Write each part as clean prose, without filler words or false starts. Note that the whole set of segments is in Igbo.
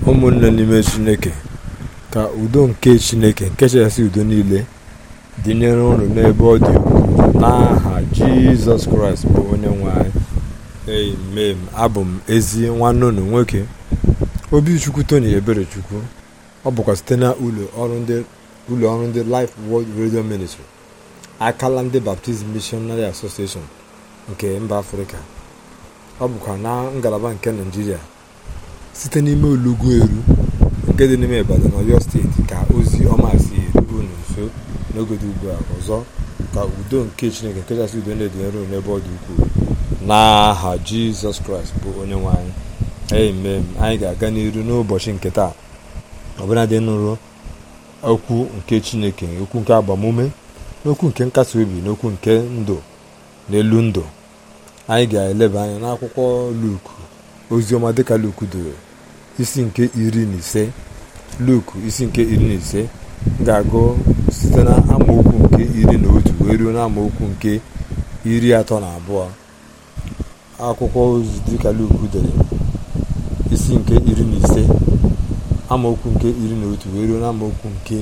Ụmụnne n'ime Chineke, ka udo nke Chineke nke kachasị udo niile dịnyere unu n'ebe ọ dị ukwuu n'aha Jizọs Kraịst bụ onye nwe anyị. Amen. Abụ m ezi nwanne unu nwoke Obichukwu Tony Eberechukwu. Ọ bụkwa site na ụlọ ọrụ ndị Life World Radio Ministry, akala ndị Baptist Missionary Association nke mba Afrịka. Ọ bụkwa na ngalaba nke Nigeria, site n'ime Olugweru nke dị n'ime Ibadan, Ọyọ steeti, ka ozi ọma si eru unu nso n'oge dị ugbu a. Ọzọ, ka udo nke Chineke nke kachasị udo na-edonyere unu n'ebe ọ dị ukwuu n'aha Jizọs Kraịst bụ onye nwe anyị. Amen. Anyị ga-aga n'iru n'ụbọchị nke taa, ọbụla dị nụrụ okwu nke Chineke, okwu nke agbamume, n'okwu nke nkasi obi, n'okwu nke ndụ n'elu ndụ. Anyị ga-eleba anya n'akwụkwọ Luku, oziọma dịka Luku doro, isi nke 15. Luku isi nke 15 ga-agụ site na amaokwu nke 11 wee ruo na amaokwu nke 32. Akwụkwọ ozi dịka Luku dere, isi nke 15 amaokwu nke 11 wee ruo na amaokwu nke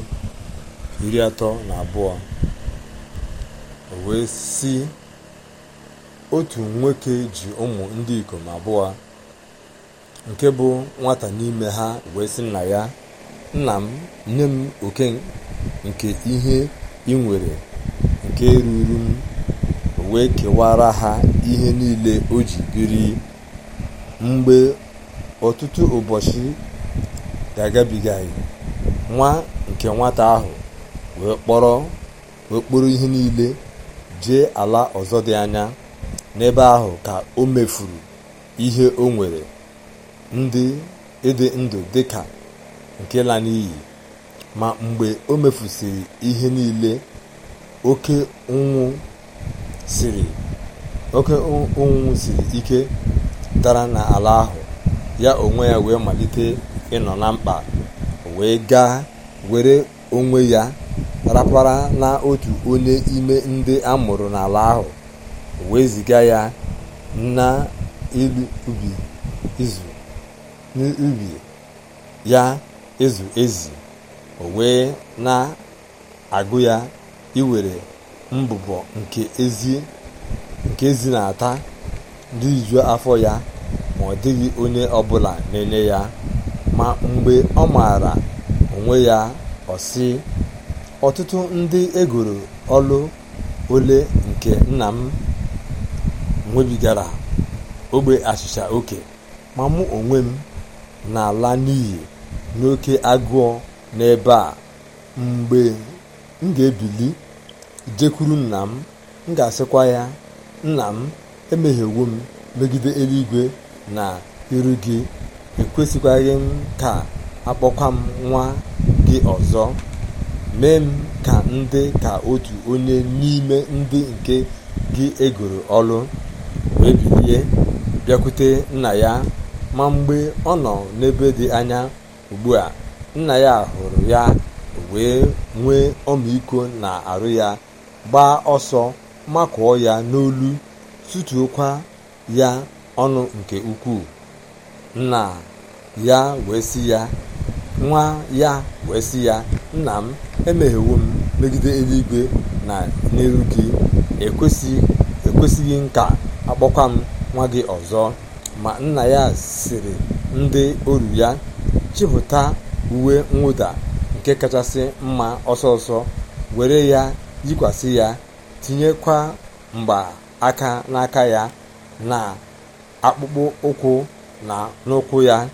32. O wee sị, otu nwoke ji ụmụ ndị ikom abụọ, nke bụ nwata n'ime ha, wee sị nna ya, nna m, nye m oke nke ihe ị nwere nke ruru m. O wee kewara ha ihe niile o ji biri. Mgbe ọtụtụ ụbọchị ga-agabigaghị, nwa nke nwata ahụ wee kpọrọ ihe niile jee ala ọzọ dị anya. N'ebe ahụ ka o mefuru ihe o nwere, ndị ịdị ndụ dịka nke la n'iyi. Ma mgbe o mefusịrị ihe niile, oke ụnwụ siri ike dara n'ala ahụ. Ya onwe ya wee malite ịnọ na mkpa. O wee gaa were onwe ya rapara na otu onye ime ndị a mụrụ n'ala ahụ. O wee ziga ya n'ubi ya ezu ezi. O wee na-agụ ya iwere mbụbọ nke ezi na-ata rijuo afọ ya, ma ọ dịghị onye ọbụla na-enye ya. Ma mgbe ọ maara onwe ya, ọ sị, ọtụtụ ndị egoro ọlụ ole nke nna m nwebigara ogbe achịcha oke, ma mụ onwe m na-ala n'iyi n'oke agụọ n'ebe a. Mgbe m ga-ebili jekwuru nna m, m ga-asịkwa ya, nna m, emehiewo m megide eluigwe na iru gị. Ekwesịkwaghị m ka akpọkwa m nwa gị ọzọ. Mee m ka ndị ka otu onye n'ime ndị nke gị egoro ọlụ. Wee bilie bịakwute nna ya. Ma mgbe ọ nọ n'ebe dị anya ugbu a, nna ya hụrụ ya, wee nwee ọmịiko na arụ ya, gbaa ọsọ makụọ ya n'olu, sutuokwa ya ọnụ nke ukwuu. Nna ya wee sị ya, nwa ya wee sị ya, nna m, emehiewo m megide eluigwe na n'iru gị. Ekwesịghị nka akpọkwa m nwa gị ọzọ. Ma nna ya sịrị ndị oru ya, chịpụta uwe mwụda nke kachasị mma ọsọ, were ya yikwasị ya, tinyekwa mgba aka n'aka ya na akpụkpọ ụkwụ na n'ụkwụ ya,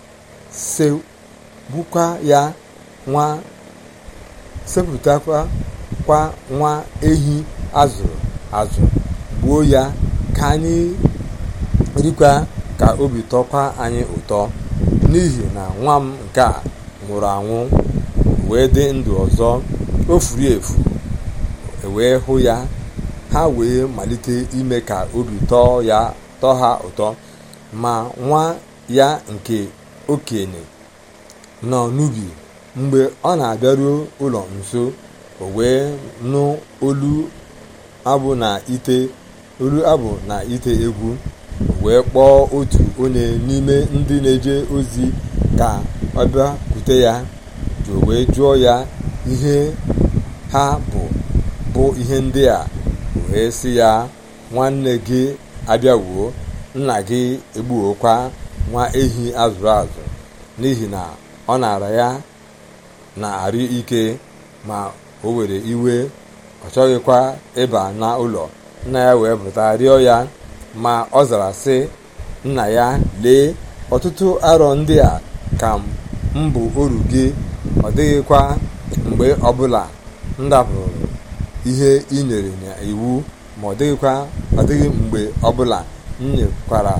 sepụtakwa nwa ehi azụrụ azụ, gbuo ya, ka anyị rikwa, ka obi tọkwa anyị ụtọ. N'ihi na nwa m nke a nwụrụ anwụ, wee dị ndụ ọzọ. O furu efu, wee hụ ya. Ha wee malite ime ka obi tọọ ha ụtọ. Ma nwa ya nke okenye nọ n'ubi. Mgbe ọ na-abịaruo ụlọ nso, o wee nụ olu abụ na ite egwu, wee kpọọ otu onye n'ime ndị na-eje ozi ka ọ bịakwute ya, wee jụọ ya ihe ha bụ ihe ndị a. Wee sị ya, nwanne gị abịawuo, nna gị egbuokwa nwa ehi azụrụ azụ, n'ihi na ọ nara ya na-arụ ike. Ma o were iwe, ọ chọghịkwa ịba n'ụlọ. Nna ya wee pụta rịọ ya, ma ọ zara sị nna ya, lee, ọtụtụ arọ ndị a ka m bụ oru gị, ọ dịghịkwa mgbe ọbụla m dapụrụ ihe ị nyere n'iwu, ma ọ dịghị mgbe ọbụla m nyekwara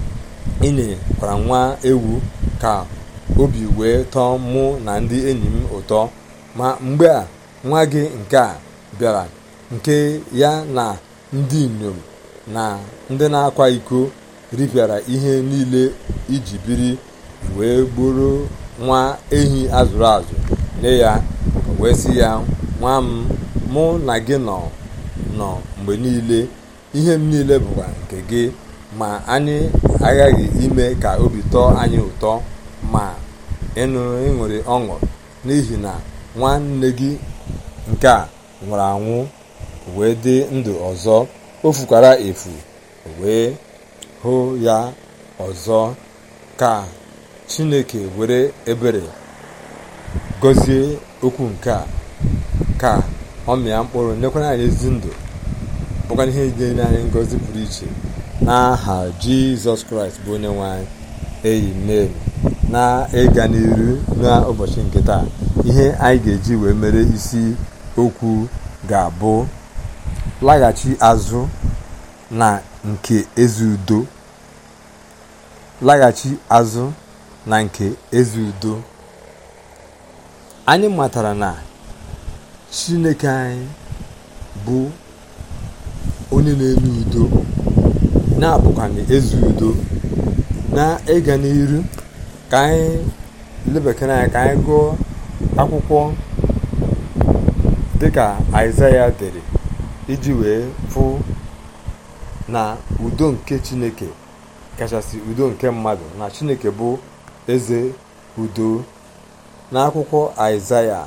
nwa ewu ka obi wee tọọ mụ na ndị enyi m ụtọ. Ma mgbe a nwa gị nke a bịara, nke ya na ndị inyom na ndị na-akwa iko ripịara ihe niile iji biri, wee gburu nwa ehi azụrụ azụ nye ya. Wee sị ya, nwa m, mụ na gị nọ mgbe niile, ihe m niile bụkwa nke gị, ma anyị aghaghị ime ka obi tọọ anyị ụtọ ma ịṅụrị ọṅụ, n'ihi na nwanne gị nke a nwụrụ anwụ wee dị ndụ ọzọ, o fukwara efu wee hụ ya ọzọ. Ka Chineke were ebere gọzie okwu nke a, ka ọ mịa mkpụrụ nyekwara anyị ezi ndụ, bụkwa ihe ga-enye anyị ngọzi pụrụ iche, n'aha Jizọs Kraịst bụ onye nwe anyị. Amen. Na ịga n'iru n'ụbọchị nke taa, ihe anyị ga-eji wee mere isi okwu ga-abụ laghachi azụ na nke ezi udo. Laghachi azụ na nke ezi udo. Anyị matara na Chineke anyị bụ onye na-enye udo, na-abụkwa ezi udo. Na ịga n'iru, ka anyị lebakana anya, ka anyị gụọ akwụkwọ dịka Aịzaya dere, iji wee fụ na udo nke Chineke kachasị udo nke mmadụ, na Chineke bụ eze udo. N'akwụkwọ Aịzaya,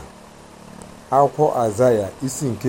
isi nke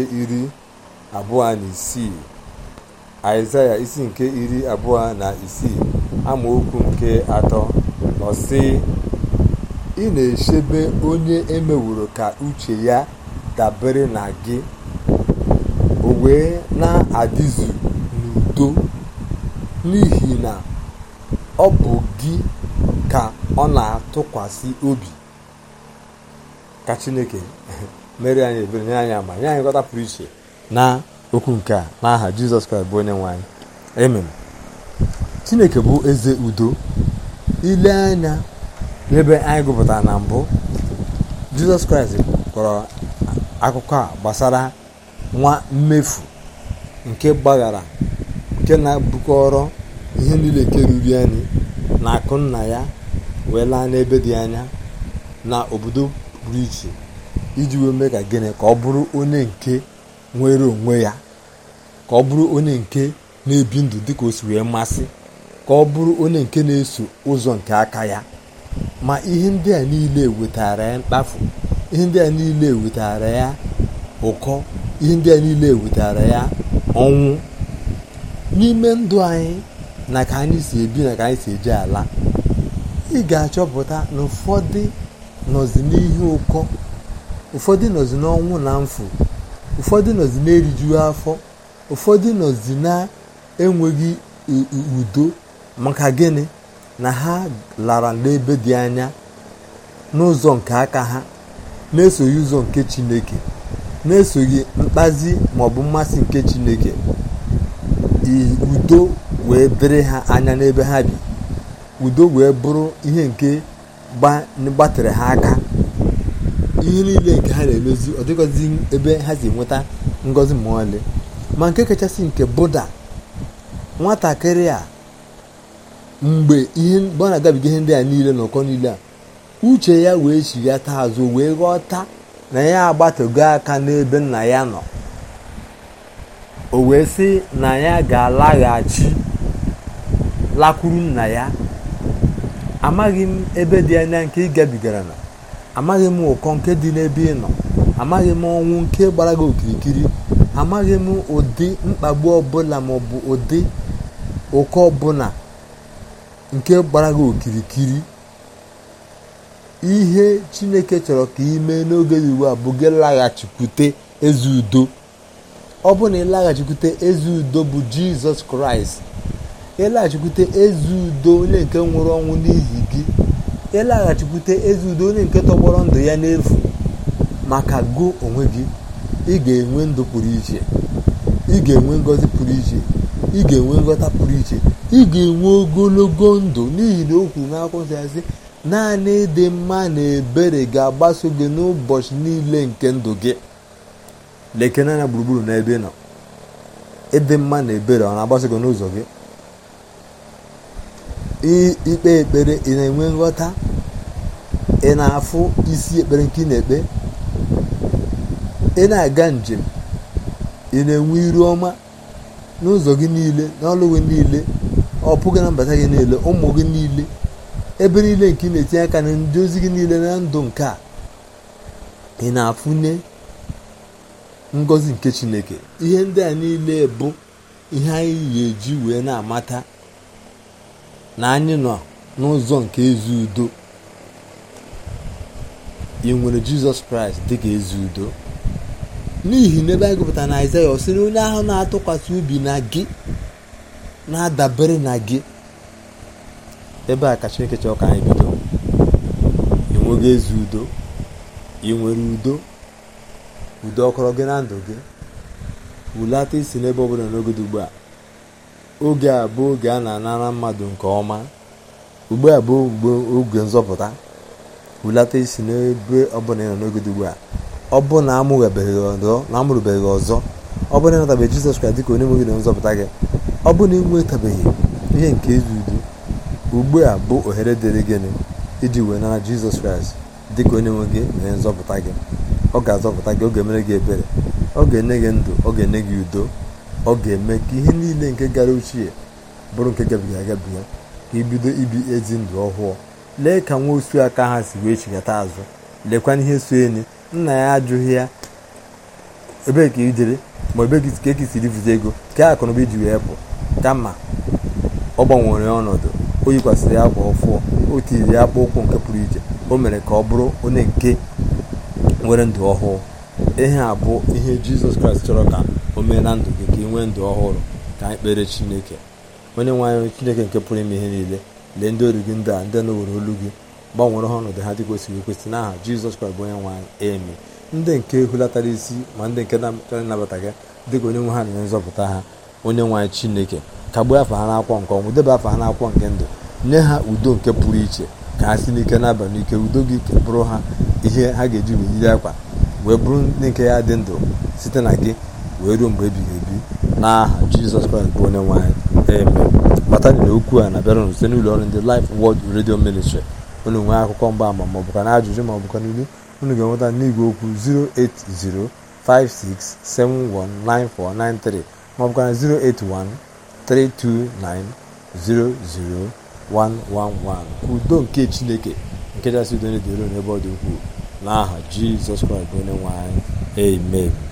26, Aịzaya isi nke 26, amaokwu nke 3, ọ sị, ị na-echebe onye emeworo ka uche ya dabere na gị, o wee na-adịzu n'udo, n'ihi na ọ bụ gị ka ọ na-atụkwasị obi. Ka Chineke mere anyị ebere, nye anyị ama, nye anyị nghọta pụrụ iche na okwu nke a, n'aha Jizọs Kraịst bụ onye nwe anyị. Amen. Chineke bụ eze udo. Ile anya n'ebe anyị gụpụtara na mbụ, Jizọs Kraịst kọrọ akụkọ a gbasara nwa mmefu nke gbaghara, nke na-abụkọrọ ihe niile nke ruru anyị na akụ nna ya, wee laa n'ebe dị anya na obodo pụrụ iche, iji wee mee ka gịnị, ka ọ bụrụ onye nke nwere onwe ya, ka ọ bụrụ onye nke na-ebi ndụ dịka o si wee masị, ka ọ bụrụ onye nke na-eso ụzọ nke aka ya. Ma ihe ndị a niile wetara ya mkpafu, ihe ndị a niile wetara ya ụkọ, ihe ndị a niile wetara ya ọnwụ n'ime ndụ anyị, na ka anyị si ebi, na ka anyị si eje ala. Ị ga-achọpụta na ụfọdụ nọzi n'ihe ụkọ, ụfọdụ nọzi n'ọnwụ na mfu, ụfọdụ nọzi na-eriju afọ, ụfọdụ nọzi na-enweghị udo. Maka gịnị? Na ha lara n'ebe dị anya, n'ụzọ nke aka ha, na-esoghị ụzọ nke Chineke, na-esoghị mkpazi maọbụ mmasị nke Chineke. Udo wee dịrị ha anya n'ebe ha bi, udo wee bụrụ ihe nke gbatịrị ha aka. Ihe niile nke ha na-emezi, ọ dịghịzi ebe ha si nweta ngọzi ma ọlị. Ma nke kachasị nke Buda, nwatakịrị a, mgbe ọ na-agabiga ihe ndị a niile na ụkọ niile a, uche ya wee chighata azụ, wee ghọta na ya agbatego aka n'ebe nna ya nọ. O wee sị na ya ga-alaghachi lakwuru nna ya. Amaghị m ebe dị anya nke ị gabigara na, amaghị m ụkọ nke dị n'ebe ị nọ, amaghị m ọnwụ nke gbara gị okirikiri, amaghị m ụdị mkpagbu ọbụla maọbụ ụdị ụkọ ọbụla nke gbara gị okirikiri. Ihe Chineke chọrọ ka ị mee n'oge dị ugbu a bụ gị laghachikwute ezi udo. Ọ bụ na ịlaghachikwute ezi udo bụ Jizọs Kraịst, ịlaghachikwute ezi udo onye nke nwụrụ ọnwụ n'ihi gị, ịlaghachikwute ezi udo onye nke tọgbọrọ ndụ ya n'efu maka gụ onwe gị, ị ga-enwe ndụ pụrụ iche, ị ga-enwe ngọzi pụrụ iche, ị ga-enwe nghọta pụrụ iche, ị ga-enwe ogologo ndụ. N'ihi na o kwuru n'akwụkwọ nsọ ya sị, naanị ịdị mma na ebere ga-agbaso gị n'ụbọchị niile nke ndụ gị. Lekene anya gburugburu n'ebe ị nọ, ịdị mma na ebere ọ na-agbaso gị n'ụzọ gị? Ikpe ekpere, ị na-enwe nghọta? Ị na-afụ isi ekpere nke ị na-ekpe? Ị na-aga njem, ị na-enwe iru ọma n'ụzọ gị niile, n'ọlụ gị niile, ọ pụghị na mbata gị niile, ụmụ gị niile, ebe niile nke ị na-etinye aka na ndị ozi gị niile na ndụ nke a, ị na-afụnye ngọzi nke Chineke? Ihe ndị a niile bụ ihe anyị ga-eji wee na-amata na anyị nọ n'ụzọ nke ezi udo. Ị nwere Jizọs Kraịst dịka ezi udo. N'ihi na ebe anyị gụpụtara na Aịzaya, ọ sị na onye ahụ na-atụkwasị obi na gị, na-adabere na gị. Ebe a ka Chineke chọrọ ka anyị bido. Ị nweghị ezi udo? Ị nwere udo? Udo ọkọrọ gị na ndụ gị? Wulata isi n'ebe ọ bụla n'oge dị ugbu a. Oge a bụ oge a na-anara mmadụ nke ọma. Ugbu a bụ oge nzọpụta. Wulata isi n'ebe ọ bụla ị nọ n'oge dị ugbu a. Ọ bụ na amụrụbeghị ọzọ, ọ bụ na ịnatabeghị Jizọs Kraịst dịka onye nwe gị na nzọpụta gị, ọ bụ na ị nwetabeghị ihe nke ezi udo, ugbu a bụ ohere dịrị gịnị iji wee nara Jizọs Kraịst dịka onye nwe gị na onye nzọpụta gị. Ọ ga-azọpụta gị, ọ ga-emere gị ebere, ọ ga-enye gị ndụ, ọ ga-enye gị udo, ọ ga-eme ka ihe niile nke gara ochie bụrụ nke gabiga agabiga, ka ibido ibi ezi ndụ ọhụụ. Lee ka nwa osu aka ha si wee chigata azụ. Lekwana ihe so enyi, nna ya ajụghị ya ebe ka ijere ma ebe ka ekisiri vụta ego ka akụnụba iji wee pụ, kama ọ gbanwere ọnọdụ, o yikwasịrị akwa ọfụọ, o tiri ya akpa ụkwụ nke pụrụ iche, o mere ka ọ bụrụ onye nke nwere ndụ ọhụụ. Ihe a bụ ihe Jizọs Kraịst chọrọ ka o mee na ndụ gị, ka ị nwee ndụ ọhụrụ. Ka anyị kpere Chineke. Onye nwe anyị, Chineke nke pụrụ ime ihe niile, lee ndị oru gị ndị a, ndị na-ewere olu gị, gbanwere ha ọnọdụ ha dị kwesịrị ekwesị n'aha Jizọs Kraịst bụ onye nwe anyị, amen. Ndị nke hulatara isi ma ndị nke chọrọ ịnabata gị dịka onye nwe ha na nzọpụta ha, onye nwe anyị Chineke, kagbuo afa ha n'akwụkwọ nke ọnwụ, debe afa ha n'akwụkwọ nke ndụ, nye ha udo nke pụrụ iche, ka ha si n'ike n'abalị n'ike. Udo gị bụrụ ha ihe ha ga-eji wee yiri akwa, wee bụrụ ndị nke ya dị ndụ site na gị wee ruo mgbe ebighị ebi, n'aha Jizọs Kraịst bụ onye nwe anyị, amen. Matani na okwu a na-abịara site n'ụlọ ọrụ ndị Life Word Radio Ministry. Unu nwee akụkọ mgbaama ma ọ bụkwa na ajụjụ ma ọ bụkwa n'ilu, unu ga-enweta n'igwe okwu 08056719493 ma ọ bụkwa na 08132900111. Udo nke Chineke nke kachasị udo dịrị n'ebe ọ dị ukwuu, n'aha Jizọs Kraịst bụ onye nwe anyị, amen.